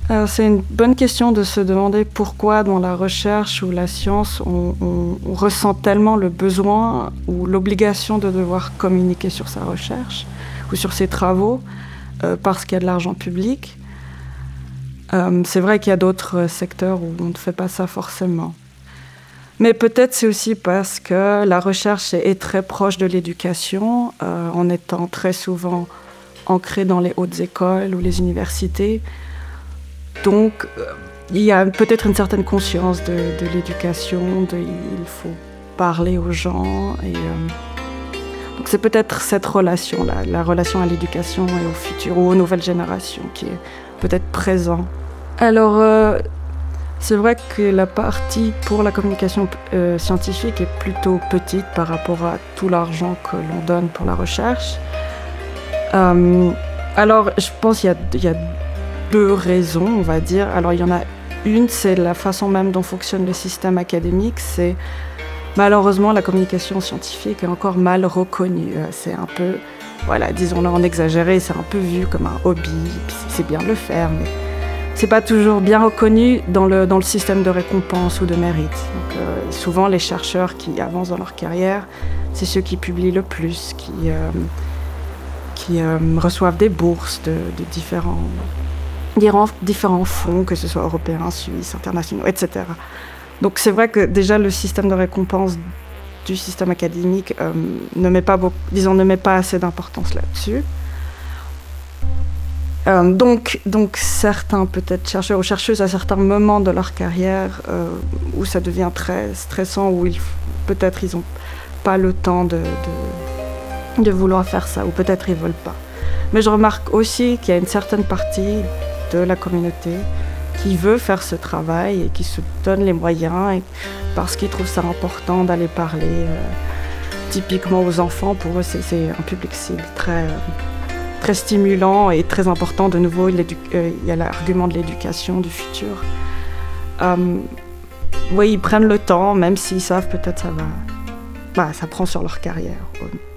C'est une bonne question de se demander pourquoi dans la recherche ou la science on ressent tellement le besoin ou l'obligation de devoir communiquer sur sa recherche ou sur ses travaux parce qu'il y a de l'argent public. C'est vrai qu'il y a d'autres secteurs où on ne fait pas ça forcément. Mais peut-être c'est aussi parce que la recherche est très proche de l'éducation, en étant très souvent ancrée dans les hautes écoles ou les universités. Donc, il y a peut-être une certaine conscience de l'éducation, il faut parler aux gens. Donc c'est peut-être cette relation-là, la relation à l'éducation et au futur, ou aux nouvelles générations, qui est peut-être présente. Alors, c'est vrai que la partie pour la communication scientifique est plutôt petite par rapport à tout l'argent que l'on donne pour la recherche. Alors, je pense qu'il y a deux raisons, on va dire. Alors, il y en a une, c'est la façon même dont fonctionne le système académique. C'est malheureusement la communication scientifique est encore mal reconnue. C'est un peu, voilà, disons-le en exagéré, c'est un peu vu comme un hobby. C'est bien de le faire, mais c'est pas toujours bien reconnu dans le système de récompense ou de mérite. Donc, souvent, les chercheurs qui avancent dans leur carrière, c'est ceux qui publient le plus, qui reçoivent des bourses de différents fonds, que ce soit européens, suisses, internationaux, etc. Donc c'est vrai que déjà le système de récompense du système académique ne met pas assez d'importance là-dessus. Donc certains peut-être chercheurs ou chercheuses à certains moments de leur carrière où ça devient très stressant, où peut-être ils n'ont pas le temps de vouloir faire ça, ou peut-être ils ne veulent pas. Mais je remarque aussi qu'il y a une certaine partie de la communauté qui veut faire ce travail et qui se donne les moyens parce qu'ils trouvent ça important d'aller parler typiquement aux enfants. Pour eux, c'est un public cible très stimulant et très important. De nouveau, il y a l'argument de l'éducation du futur. Oui, ils prennent le temps, même s'ils savent peut-être ça prend sur leur carrière.